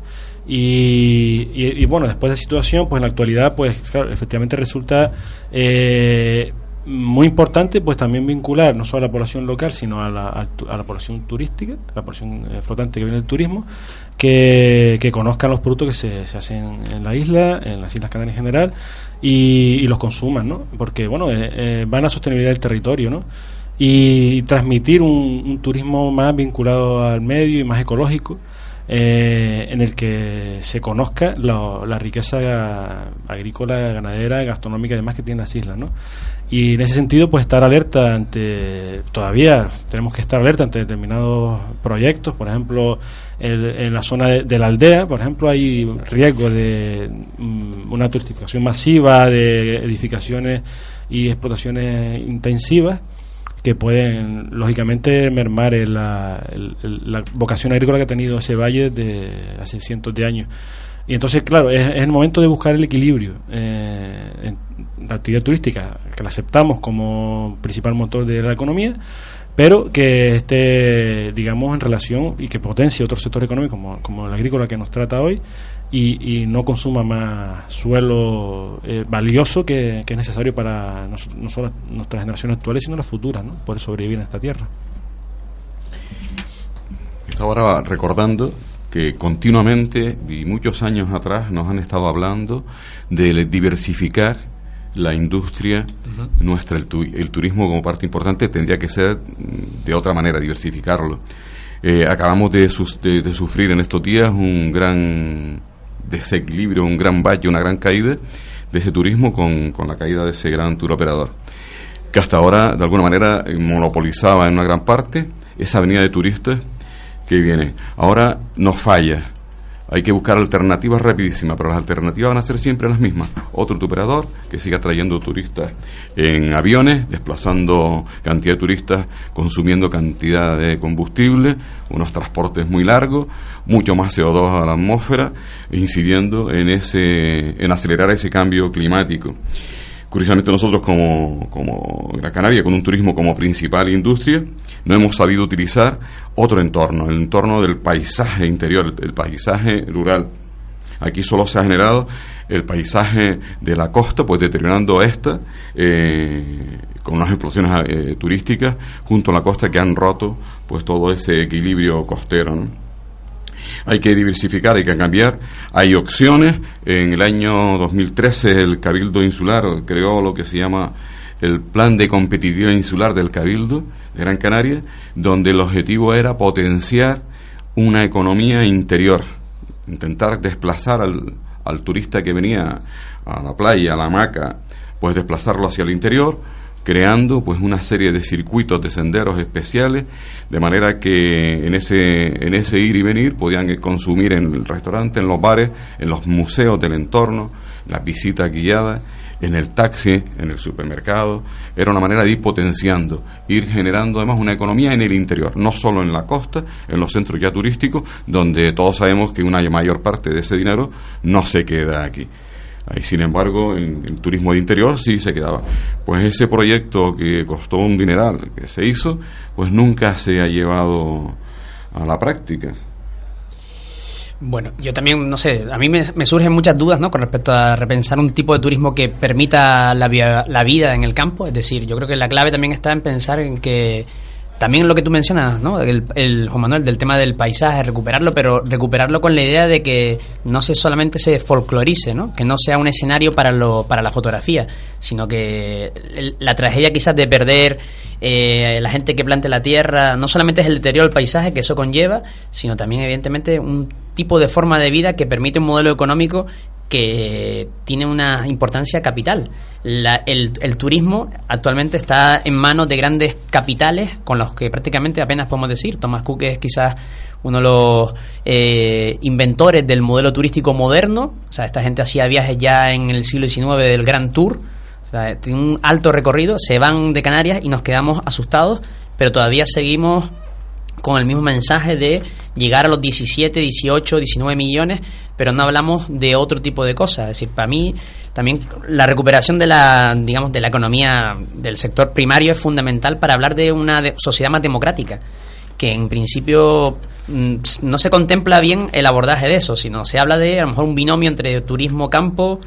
Y, y, y bueno, después de esa situación, pues en la actualidad, pues claro, efectivamente resulta eh, muy importante, pues también vincular no solo a la población local, sino a la, a la población turística, a la población eh, flotante que viene del turismo, que, que conozcan los productos que se, se hacen en la isla, en las Islas Canarias en general, y, y los consuman, ¿no? Porque, bueno, eh, eh, van a la sostenibilidad del territorio, ¿no? Y transmitir un, un turismo más vinculado al medio y más ecológico, eh, en el que se conozca la, la riqueza agrícola, ganadera, gastronómica y demás que tienen las islas, ¿no? Y en ese sentido, pues estar alerta ante, todavía tenemos que estar alerta ante determinados proyectos. Por ejemplo, el, en la zona de, de la aldea, por ejemplo, hay riesgo de um, una turistificación masiva, de edificaciones y explotaciones intensivas que pueden, lógicamente, mermar en la, el, el, la vocación agrícola que ha tenido ese valle desde hace cientos de años. Y entonces, claro, es, es el momento de buscar el equilibrio eh, en la actividad turística, que la aceptamos como principal motor de la economía, pero que esté, digamos, en relación y que potencie otro sector económico como, como el agrícola que nos trata hoy, y, y no consuma más suelo eh, valioso que, que es necesario para no, no solo nuestras generaciones actuales, sino las futuras, ¿no? Poder sobrevivir en esta tierra. Estaba ahora recordando que continuamente y muchos años atrás nos han estado hablando de diversificar la industria uh-huh. nuestra, el, tu, el turismo como parte importante tendría que ser de otra manera, diversificarlo. Eh, acabamos de, sus, de, de sufrir en estos días un gran desequilibrio, un gran valle, una gran caída de ese turismo con, con la caída de ese gran tour operador, que hasta ahora de alguna manera monopolizaba en una gran parte esa avenida de turistas que viene. Ahora nos falla, hay que buscar alternativas rapidísimas, pero las alternativas van a ser siempre las mismas. Otro operador que siga trayendo turistas en aviones, desplazando cantidad de turistas, consumiendo cantidad de combustible, unos transportes muy largos, mucho más C O dos a la atmósfera, incidiendo en ese, en acelerar ese cambio climático. Curiosamente nosotros como, como Gran Canaria, con un turismo como principal industria, no hemos sabido utilizar otro entorno, el entorno del paisaje interior, el, el paisaje rural. Aquí solo se ha generado el paisaje de la costa, pues determinando esta eh, con unas explosiones eh, turísticas junto a la costa que han roto pues todo ese equilibrio costero, ¿no? Hay que diversificar, hay que cambiar, hay opciones. En el año dos mil trece el Cabildo Insular creó lo que se llama el Plan de Competitividad Insular del Cabildo de Gran Canaria, donde el objetivo era potenciar una economía interior, intentar desplazar al, al turista que venía a la playa, a la hamaca, pues desplazarlo hacia el interior, creando pues una serie de circuitos de senderos especiales, de manera que en ese en ese ir y venir podían consumir en el restaurante, en los bares, en los museos del entorno, las visitas guiadas, en el taxi, en el supermercado. Era una manera de ir potenciando, ir generando además una economía en el interior, no solo en la costa, en los centros ya turísticos, donde todos sabemos que una mayor parte de ese dinero no se queda aquí. Ahí, sin embargo, en el turismo de interior sí se quedaba. Pues ese proyecto que costó un dineral, que se hizo, pues nunca se ha llevado a la práctica. Bueno, yo también, no sé, a mí me, me surgen muchas dudas, ¿no?, con respecto a repensar un tipo de turismo que permita la, via, la vida en el campo. Es decir, yo creo que la clave también está en pensar en que también lo que tú mencionas, ¿no?, el, el Juan Manuel, del tema del paisaje, recuperarlo, pero recuperarlo con la idea de que no se solamente se folclorice, ¿no?, que no sea un escenario para lo para la fotografía, sino que el, la tragedia quizás de perder eh, la gente que plante la tierra, no solamente es el deterioro del paisaje que eso conlleva, sino también evidentemente un tipo de forma de vida que permite un modelo económico que tiene una importancia capital. La, el, el turismo actualmente está en manos de grandes capitales con los que prácticamente apenas podemos decir. Thomas Cook es quizás uno de los eh, inventores del modelo turístico moderno. O sea, esta gente hacía viajes ya en el siglo diecinueve del Grand Tour. O sea, tiene un alto recorrido, se van de Canarias y nos quedamos asustados, pero todavía seguimos con el mismo mensaje de llegar a los diecisiete, dieciocho, diecinueve millones, pero no hablamos de otro tipo de cosas. Es decir, para mí también la recuperación de la, digamos, de la economía del sector primario es fundamental para hablar de una de sociedad más democrática, que en principio mmm, no se contempla bien el abordaje de eso, sino se habla de a lo mejor un binomio entre turismo-campo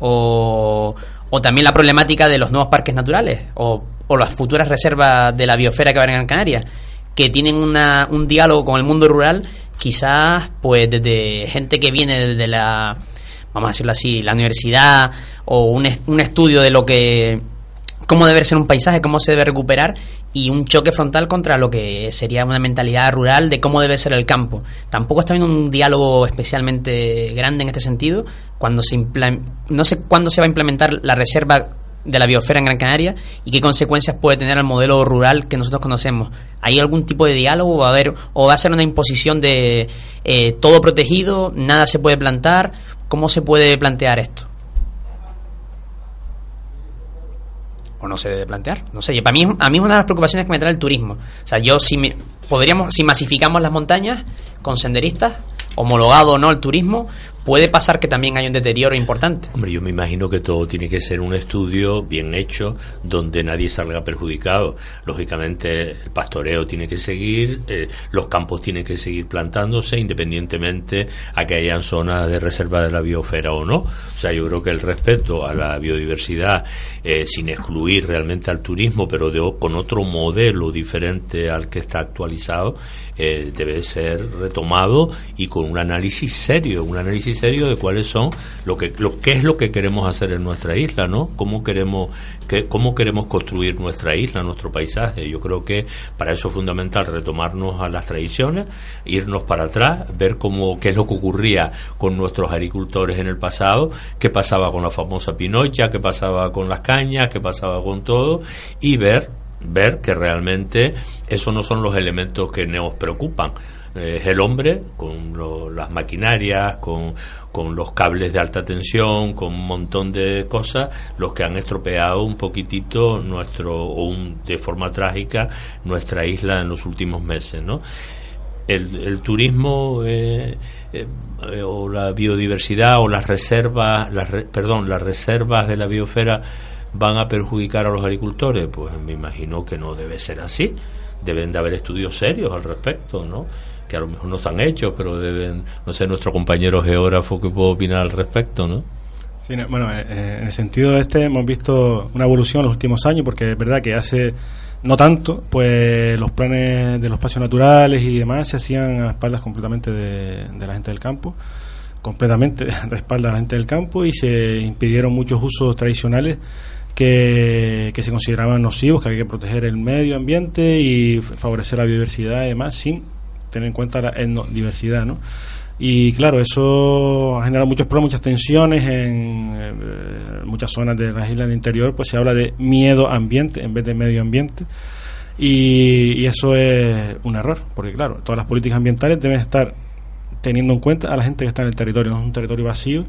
o, o también la problemática de los nuevos parques naturales o, o las futuras reservas de la biosfera que van en Gran Canaria, que tienen una, un diálogo con el mundo rural, quizás pues desde gente que viene desde la, vamos a decirlo así, la universidad, o un, un estudio de lo que, cómo debe ser un paisaje, cómo se debe recuperar, y un choque frontal contra lo que sería una mentalidad rural de cómo debe ser el campo. Tampoco está habiendo un diálogo especialmente grande en este sentido. Cuando se impla- no sé cuándo se va a implementar la reserva de la biosfera en Gran Canaria y qué consecuencias puede tener el modelo rural que nosotros conocemos. ¿Hay algún tipo de diálogo? ¿Va a haber, o va a ser una imposición de eh, todo protegido, nada se puede plantar? ¿Cómo se puede plantear esto? ¿O no se debe plantear? No sé, y para mí, a mí es una de las preocupaciones que me trae el turismo. O sea, yo si me, podríamos, si masificamos las montañas con senderistas, homologado o no el turismo, puede pasar que también hay un deterioro importante. Hombre, yo me imagino que todo tiene que ser un estudio bien hecho, donde nadie salga perjudicado. Lógicamente, el pastoreo tiene que seguir, eh, los campos tienen que seguir plantándose, independientemente a que hayan zonas de reserva de la biosfera o no. O sea, yo creo que el respeto a la biodiversidad, eh, sin excluir realmente al turismo, pero de, con otro modelo diferente al que está actualizado, eh, debe ser retomado y con un análisis serio, un análisis serio de cuáles son lo que lo qué es lo que queremos hacer en nuestra isla, ¿no? Cómo queremos que cómo queremos construir nuestra isla, nuestro paisaje. Yo creo que para eso es fundamental retomarnos a las tradiciones, irnos para atrás, ver cómo qué es lo que ocurría con nuestros agricultores en el pasado, qué pasaba con la famosa pinocha, qué pasaba con las cañas, qué pasaba con todo, y ver ver que realmente esos no son los elementos que nos preocupan. Es el hombre con lo, las maquinarias, con, con los cables de alta tensión, con un montón de cosas, los que han estropeado un poquitito nuestro, o un, de forma trágica, nuestra isla en los últimos meses, ¿no? El, el turismo eh, eh, o la biodiversidad o las reservas, las re, perdón, las reservas de la biosfera van a perjudicar a los agricultores. Pues me imagino que no debe ser así. Deben de haber estudios serios al respecto, ¿no? Que a lo mejor no están hechos, pero deben, no sé, nuestro compañero geógrafo que puede opinar al respecto, ¿no? Sí, no, bueno, eh, en el sentido de este hemos visto una evolución en los últimos años, porque es verdad que hace no tanto, pues los planes de los espacios naturales y demás se hacían a espaldas completamente de, de la gente del campo, completamente de espaldas de la gente del campo, y se impidieron muchos usos tradicionales que, que se consideraban nocivos, que había que proteger el medio ambiente y favorecer la biodiversidad y demás, sin tener en cuenta la etnodiversidad, ¿no? Y claro, eso ha generado muchos problemas, muchas tensiones en eh, muchas zonas de las islas del interior, pues se habla de miedo ambiente en vez de medio ambiente, y, y eso es un error, porque claro, todas las políticas ambientales deben estar teniendo en cuenta a la gente que está en el territorio. No es un territorio vacío,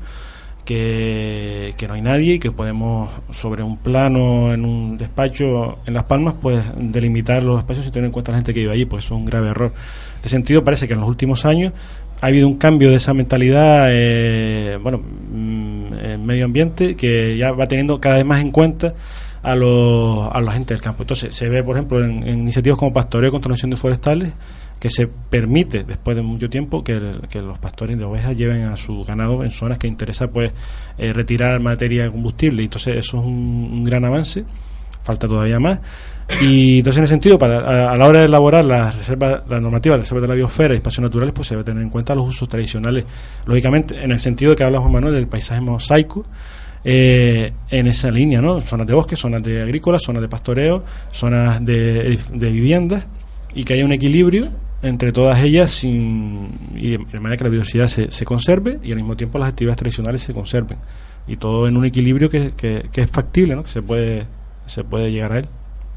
que, que no hay nadie, y que podemos sobre un plano en un despacho en Las Palmas pues delimitar los espacios sin tener en cuenta a la gente que vive allí, pues eso es un grave error. En este sentido parece que en los últimos años ha habido un cambio de esa mentalidad, eh, bueno, en medio ambiente, que ya va teniendo cada vez más en cuenta a los a la gente del campo. Entonces se ve, por ejemplo, en, en iniciativas como pastoreo contra incendios forestales, que se permite después de mucho tiempo que, el, que los pastores de ovejas lleven a su ganado en zonas que interesa pues eh, retirar materia de combustible. Y entonces eso es un, un gran avance. Falta todavía más. Y entonces en ese sentido, para a, a la hora de elaborar la reserva, la normativa de reserva de la biosfera y espacios naturales, pues se debe tener en cuenta los usos tradicionales, lógicamente en el sentido que habla Juan Manuel del paisaje mosaico, eh, en esa línea, ¿no? Zonas de bosque, zonas de agrícolas, zonas de pastoreo, zonas de, de viviendas, y que haya un equilibrio entre todas ellas, sin, y de manera que la biodiversidad se, se conserve y al mismo tiempo las actividades tradicionales se conserven, y todo en un equilibrio que, que, que es factible, ¿no? Que se puede se puede llegar a él.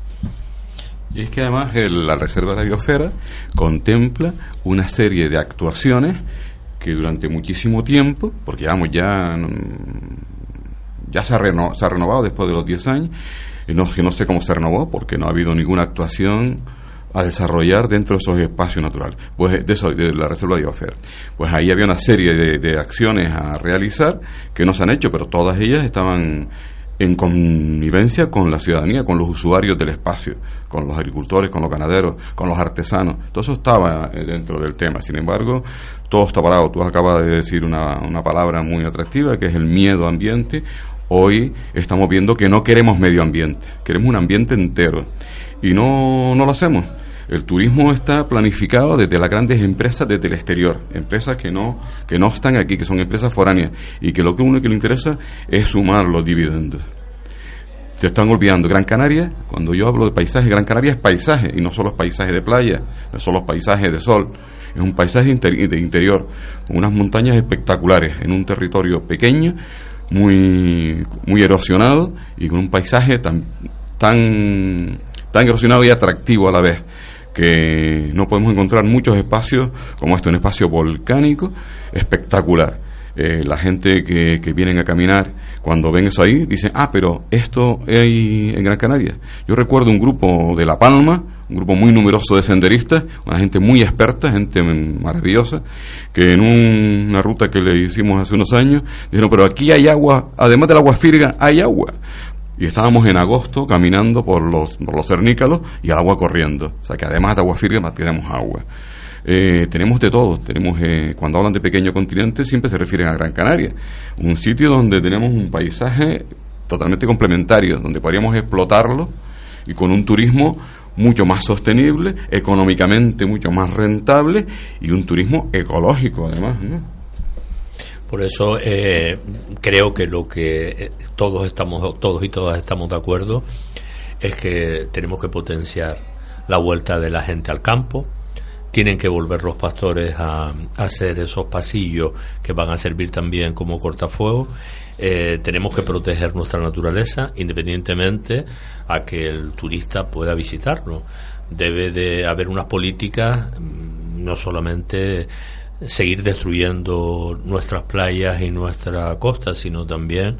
Y es que además el, la Reserva de la Biosfera contempla una serie de actuaciones que durante muchísimo tiempo, porque vamos, ya ya se ha, reno, se ha renovado después de los diez años, y no, que no sé cómo se renovó, porque no ha habido ninguna actuación a desarrollar dentro de esos espacios naturales, pues de, eso, de la Reserva de Biosfera. Pues ahí había una serie de, de acciones a realizar que no se han hecho, pero todas ellas estaban en connivencia con la ciudadanía, con los usuarios del espacio, con los agricultores, con los ganaderos, con los artesanos. Todo eso estaba dentro del tema. Sin embargo, todo está parado. Tú acabas de decir una, una palabra muy atractiva, que es el miedo ambiente. Hoy estamos viendo que no queremos medio ambiente, queremos un ambiente entero. Y no, no lo hacemos. El turismo está planificado desde las grandes empresas, desde el exterior, empresas que no que no están aquí, que son empresas foráneas, y que lo que uno que le interesa es sumar los dividendos. Se están olvidando Gran Canaria. Cuando yo hablo de paisaje, Gran Canaria es paisaje, y no solo es paisaje de playa, no solo es paisaje de sol, es un paisaje inter- de interior, con unas montañas espectaculares, en un territorio pequeño, muy muy erosionado, y con un paisaje tan tan tan erosionado y atractivo a la vez, que no podemos encontrar muchos espacios como este, un espacio volcánico espectacular. Eh, la gente que, que vienen a caminar, cuando ven eso ahí, dicen, ah, pero esto hay en Gran Canaria. Yo recuerdo un grupo de La Palma, un grupo muy numeroso de senderistas, una gente muy experta, gente maravillosa, que en un, una ruta que le hicimos hace unos años, dijeron, pero aquí hay agua, además del agua firga, hay agua. Y estábamos en agosto caminando por los por los cernícalos y el agua corriendo. O sea que además de agua firme tenemos agua. Eh, tenemos de todo. Tenemos eh, cuando hablan de pequeño continente siempre se refieren a Gran Canaria. Un sitio donde tenemos un paisaje totalmente complementario, donde podríamos explotarlo y con un turismo mucho más sostenible, económicamente mucho más rentable y un turismo ecológico además, ¿no? Por eso eh, creo que lo que todos estamos, todos y todas estamos de acuerdo es que tenemos que potenciar la vuelta de la gente al campo. Tienen que volver los pastores a, a hacer esos pasillos que van a servir también como cortafuegos. Eh, tenemos que proteger nuestra naturaleza, independientemente a que el turista pueda visitarlo. Debe de haber unas políticas, no solamente seguir destruyendo nuestras playas y nuestra costa, sino también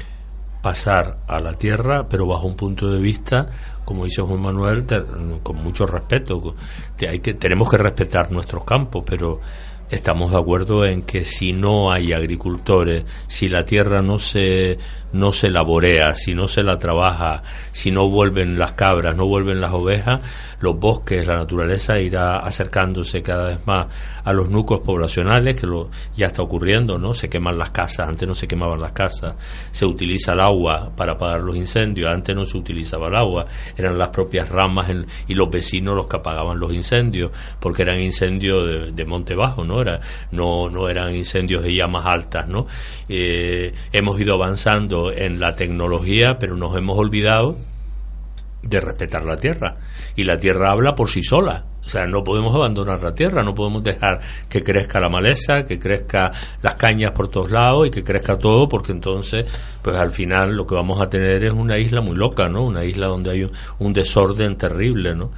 pasar a la tierra, pero bajo un punto de vista, como dice Juan Manuel, de, con mucho respeto. Hay que, tenemos que respetar nuestros campos, pero estamos de acuerdo en que si no hay agricultores, si la tierra no se no se laborea, si no se la trabaja, si no vuelven las cabras, no vuelven las ovejas, los bosques, la naturaleza irá acercándose cada vez más a los núcleos poblacionales, que lo, ya está ocurriendo, ¿no? Se queman las casas, antes no se quemaban las casas, se utiliza el agua para apagar los incendios, antes no se utilizaba el agua, eran las propias ramas en, y los vecinos los que apagaban los incendios, porque eran incendios de, de monte bajo, ¿no? Era, no, no eran incendios de llamas altas, ¿no? Eh, hemos ido avanzando en la tecnología, pero nos hemos olvidado de respetar la tierra, y la tierra habla por sí sola. O sea, no podemos abandonar la tierra, no podemos dejar que crezca la maleza, que crezca las cañas por todos lados y que crezca todo, porque entonces, pues al final lo que vamos a tener es una isla muy loca, ¿no? Una isla donde hay un, un desorden terrible, ¿no?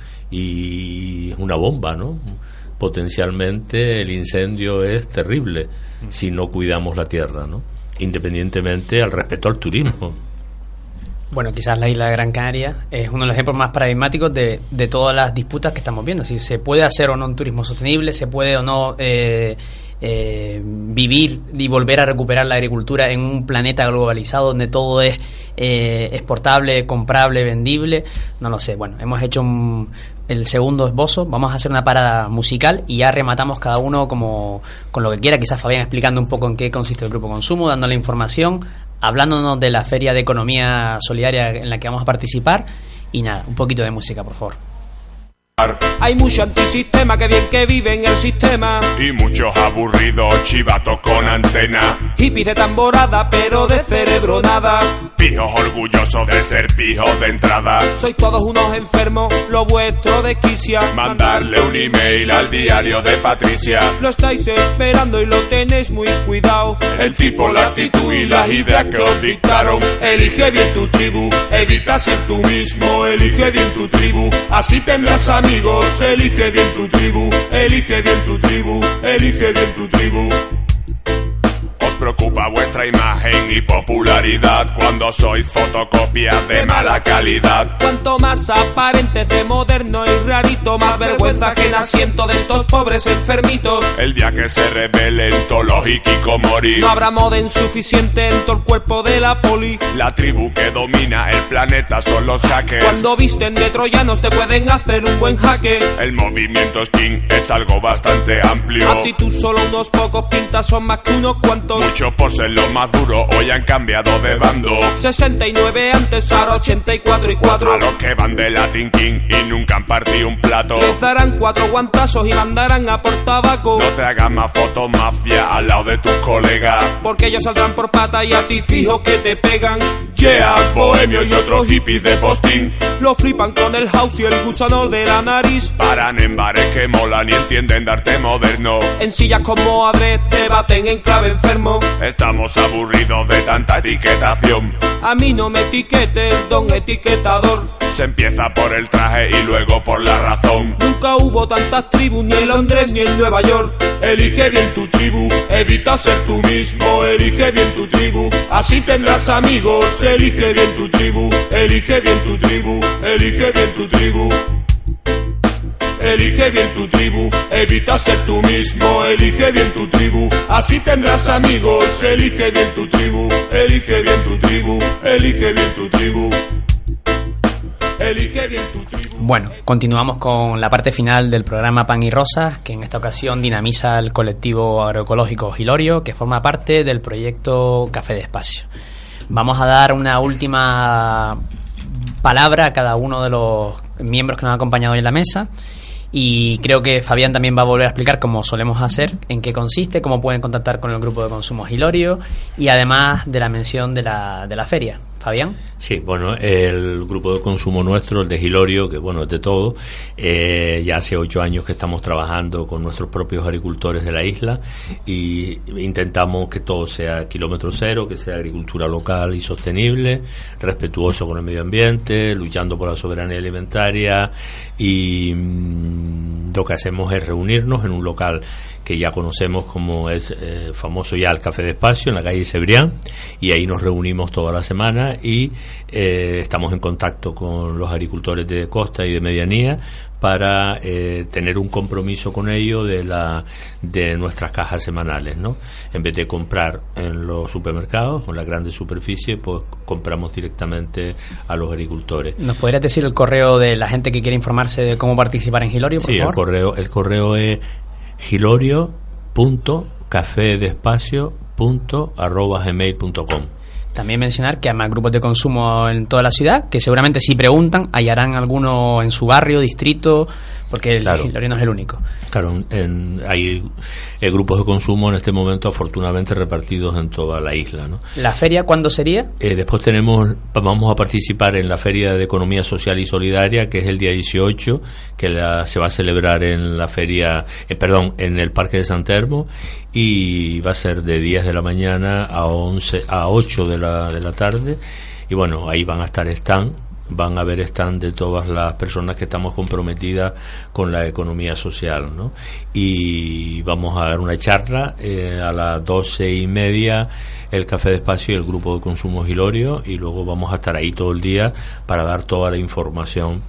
Y una bomba, ¿no? Potencialmente el incendio es terrible si no cuidamos la tierra, ¿no? Independientemente al respeto al turismo. Bueno, quizás la isla de Gran Canaria es uno de los ejemplos más paradigmáticos de, de todas las disputas que estamos viendo. Si se puede hacer o no un turismo sostenible, se puede o no eh, eh, vivir y volver a recuperar la agricultura en un planeta globalizado donde todo es eh, exportable, comprable, vendible. No lo sé. Bueno, hemos hecho un, el segundo esbozo. Vamos a hacer una parada musical y ya rematamos cada uno como con lo que quiera. Quizás Fabián explicando un poco en qué consiste el Grupo Consumo, dándole información, hablándonos de la Feria de Economía Solidaria en la que vamos a participar, y nada, un poquito de música, por favor. Hay mucho antisistema que bien que vive en el sistema, y muchos aburridos chivatos con antena, hippies de tamborada pero de cerebro nada, pijos orgullosos de ser pijos de entrada. Sois todos unos enfermos, lo vuestro desquicia. Mandarle un email al diario de Patricia. Lo estáis esperando y lo tenéis muy cuidado. El tipo, la actitud y las ideas que os dictaron. Elige bien tu tribu, evita ser tú mismo. Elige bien tu tribu, así tendrás amigos. Elige bien tu tribu, elige bien tu tribu, elige bien tu tribu. Os preocupa vuestra imagen y popularidad cuando sois fotocopias de mala calidad. Cuanto más aparentes de moderno y rarito, más vergüenza ajena siento de estos pobres enfermitos. El día que se rebelen todo los hikikomori, no habrá modem suficiente en todo el cuerpo de la poli. La tribu que domina el planeta son los hackers. Cuando visten de troyanos te pueden hacer un buen jaque. El movimiento skin es algo bastante amplio. Actitud solo unos pocos, pintas son más que unos cuantos. Muchos por ser los más duros hoy han cambiado de bando. sesenta y nueve antes, ahora ochenta y cuatro y cuatro. A los que van de Latin King y nunca han partido un plato, les darán cuatro guantazos y mandarán a por tabaco. No te hagas más fotos mafia al lado de tus colegas, porque ellos saldrán por pata y a ti fijo que te pegan. Yeah, bohemios y otros hippies de postín lo flipan con el house y el gusano de la nariz. Paran en bares que molan y entienden de arte moderno. En sillas como Adred debaten en clave enfermo. Estamos aburridos de tanta etiquetación. A mí no me etiquetes, don etiquetador. Se empieza por el traje y luego por la razón. Nunca hubo tantas tribus ni en Londres ni en Nueva York. Elige bien tu tribu, evita ser tú mismo. Elige bien tu tribu, así tendrás amigos. Elige bien tu tribu, elige bien tu tribu, elige bien tu tribu. Elige bien tu tribu, evita ser tú mismo. Elige bien tu tribu, así tendrás amigos. Elige bien tu tribu, elige bien tu tribu, elige bien tu tribu. Elige bien tu tribu. Bueno, continuamos con la parte final del programa Pan y Rosas, que en esta ocasión dinamiza el colectivo agroecológico Hilorio, que forma parte del proyecto Café de Espacio. Vamos a dar una última palabra a cada uno de los miembros que nos han acompañado hoy en la mesa. Y creo que Fabián también va a volver a explicar, como solemos hacer, en qué consiste, cómo pueden contactar con el grupo de consumo Hilorio, y además de la mención de la, de la feria. Fabián. Sí, bueno, el grupo de consumo nuestro, el de Hilorio, que bueno, es de todo, eh, ya hace ocho años que estamos trabajando con nuestros propios agricultores de la isla y intentamos que todo sea kilómetro cero, que sea agricultura local y sostenible, respetuoso con el medio ambiente, luchando por la soberanía alimentaria, y mmm, lo que hacemos es reunirnos en un local que ya conocemos, como es eh, famoso ya el Café de Espacio en la calle Cebrián, y ahí nos reunimos toda la semana y eh, estamos en contacto con los agricultores de costa y de medianía para eh, tener un compromiso con ellos de la de nuestras cajas semanales, ¿no? En vez de comprar en los supermercados o en las grandes superficies, pues compramos directamente a los agricultores. ¿Nos podrías decir el correo de la gente que quiere informarse de cómo participar en Hilorio, por sí, favor? el correo, el correo es hilorio punto café de espacio punto arroba gmail punto com. También mencionar que hay más grupos de consumo en toda la ciudad, que seguramente si preguntan hallarán alguno en su barrio, distrito, porque el Claro. Hilorio no es el único. Claro, en, hay eh, grupos de consumo en este momento afortunadamente repartidos en toda la isla, ¿no? ¿La feria cuándo sería? Eh, después tenemos, vamos a participar en la Feria de Economía Social y Solidaria, que es el día dieciocho, que la, se va a celebrar en la feria, eh, perdón, en el Parque de San Telmo, y va a ser de diez de la mañana a once, a ocho de la, de la tarde, y bueno, ahí van a estar stand, van a haber stand de todas las personas que estamos comprometidas con la economía social, ¿no? Y vamos a dar una charla eh, a las doce y media, el Café de Espacio y el Grupo de Consumo Hilorio, y luego vamos a estar ahí todo el día para dar toda la información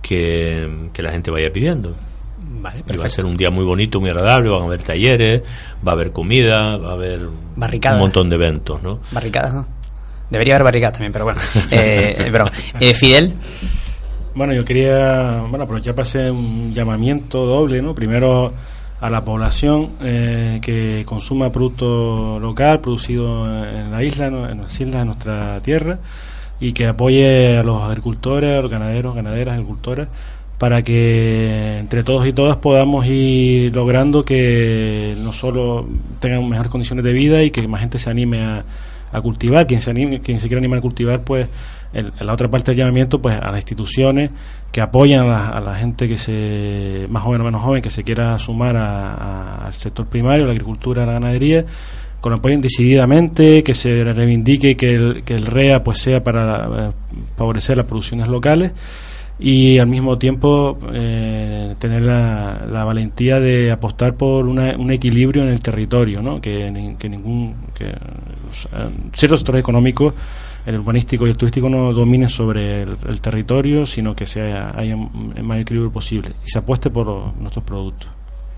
que, que la gente vaya pidiendo. Vale, y va a ser un día muy bonito, muy agradable, van a haber talleres, va a haber comida, va a haber Barricadas. un montón de eventos, ¿no? Barricadas, ¿no? Debería haber barricadas también, pero bueno. Eh, pero, eh, Fidel. Bueno, yo quería bueno aprovechar para hacer un llamamiento doble, ¿no? Primero a la población eh, que consuma producto local, producido en la isla, ¿no? En las islas de nuestra tierra, y que apoye a los agricultores, a los ganaderos, ganaderas, agricultoras, para que entre todos y todas podamos ir logrando que no solo tengan mejores condiciones de vida y que más gente se anime a, a cultivar, quien se anime, quien se quiera animar a cultivar, pues el, la otra parte del llamamiento, pues a las instituciones que apoyan a la, a la gente que se más joven o menos joven que se quiera sumar a, a, al sector primario, a la agricultura, a la ganadería, que lo apoyen decididamente, que se reivindique que el, que el R E A pues sea para eh, favorecer las producciones locales, y al mismo tiempo eh, tener la, la valentía de apostar por una, un equilibrio en el territorio, ¿no? que, que ningún que o sea, ciertos sectores económicos, el urbanístico y el turístico, no dominen sobre el, el territorio, sino que sea haya el mayor equilibrio posible y se apueste por los, nuestros productos.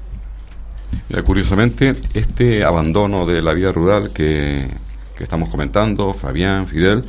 Mira, curiosamente, este abandono de la vida rural que, que estamos comentando, Fabián, Fidel,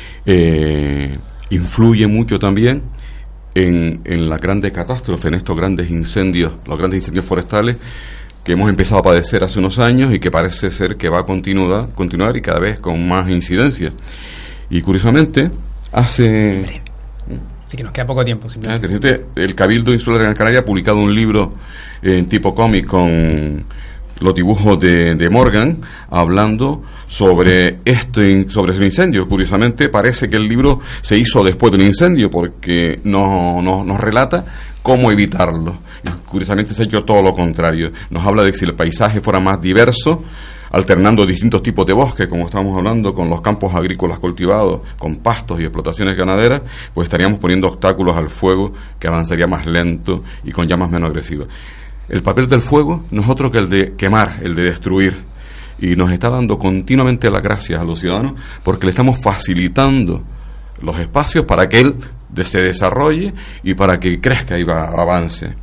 eh, influye mucho también en, en la grande catástrofe, en estos grandes incendios, los grandes incendios forestales que hemos empezado a padecer hace unos años y que parece ser que va a continuar, continuar y cada vez con más incidencia. Y curiosamente, hace... Así que nos queda poco tiempo. Simplemente. El Cabildo Insular de Gran Canaria ha publicado un libro en tipo cómic con los dibujos de, de Morgan, hablando sobre este sobre ese incendio. Curiosamente, parece que el libro se hizo después del incendio, porque no, no, nos relata cómo evitarlo. Y curiosamente se ha hecho todo lo contrario. Nos habla de que si el paisaje fuera más diverso, alternando distintos tipos de bosques, como estamos hablando, con los campos agrícolas cultivados, con pastos y explotaciones ganaderas, pues estaríamos poniendo obstáculos al fuego que avanzaría más lento y con llamas menos agresivas. El papel del fuego no es otro que el de quemar, el de destruir, y nos está dando continuamente las gracias a los ciudadanos porque le estamos facilitando los espacios para que él se desarrolle y para que crezca y avance.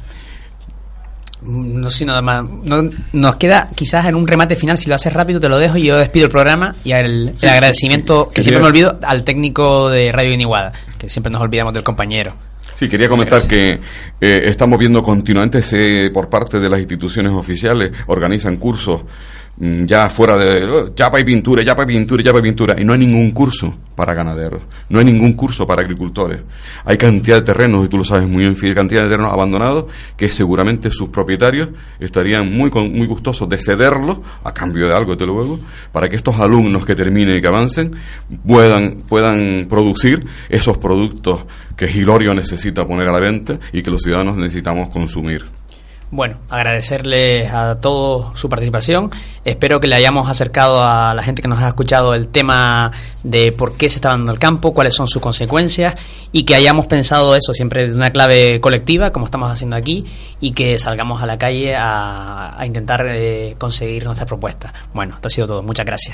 No sé, nada más. No, nos queda quizás en un remate final, si lo haces rápido te lo dejo y yo despido el programa, y el, sí, el agradecimiento, que quería... siempre me olvido, al técnico de Radio Guiniguada, que siempre nos olvidamos del compañero. Sí, quería comentar que eh, estamos viendo continuamente se, por parte de las instituciones oficiales, organizan cursos mm, ya fuera de oh, chapa y pintura, chapa y pintura, chapa y pintura, y no hay ningún curso para ganaderos, no hay ningún curso para agricultores. Hay cantidad de terrenos, y tú lo sabes muy bien, Fidel, cantidad de terrenos abandonados que seguramente sus propietarios estarían muy muy gustosos de cederlos a cambio de algo, desde luego, para que estos alumnos que terminen y que avancen puedan puedan producir esos productos que Hilorio necesita poner a la venta y que los ciudadanos necesitamos consumir. Bueno, agradecerles a todos su participación. Espero que le hayamos acercado a la gente que nos ha escuchado el tema de por qué se está dando el campo, cuáles son sus consecuencias, y que hayamos pensado eso siempre de una clave colectiva, como estamos haciendo aquí, y que salgamos a la calle a, a intentar eh, conseguir nuestra propuesta. Bueno, esto ha sido todo. Muchas gracias.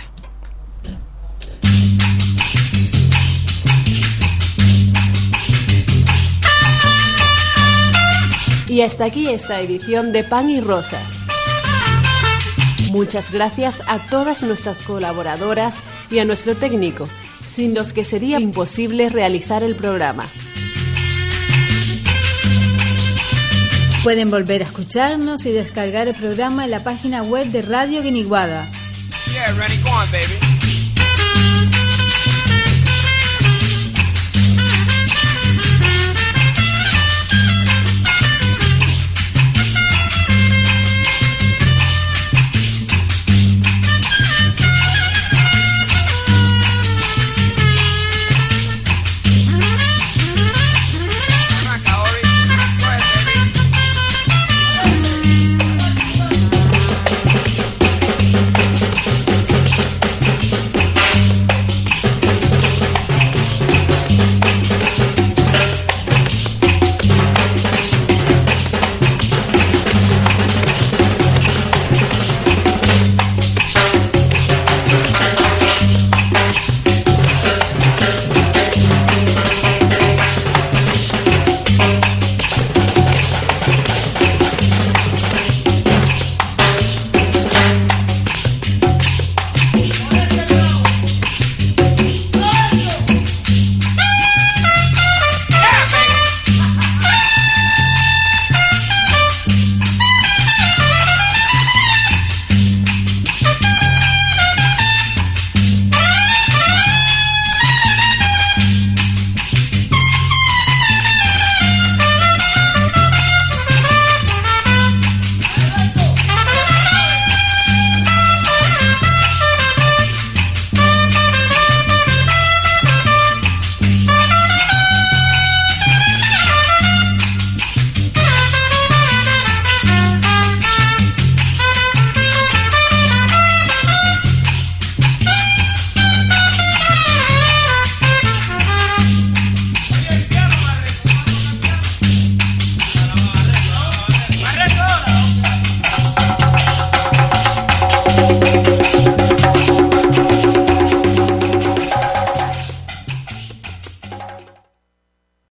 Y hasta aquí esta edición de Pan y Rosas. Muchas gracias a todas nuestras colaboradoras y a nuestro técnico, sin los que sería imposible realizar el programa. Pueden volver a escucharnos y descargar el programa en la página web de Radio Guiniguada. Yeah, Rennie, go on, baby.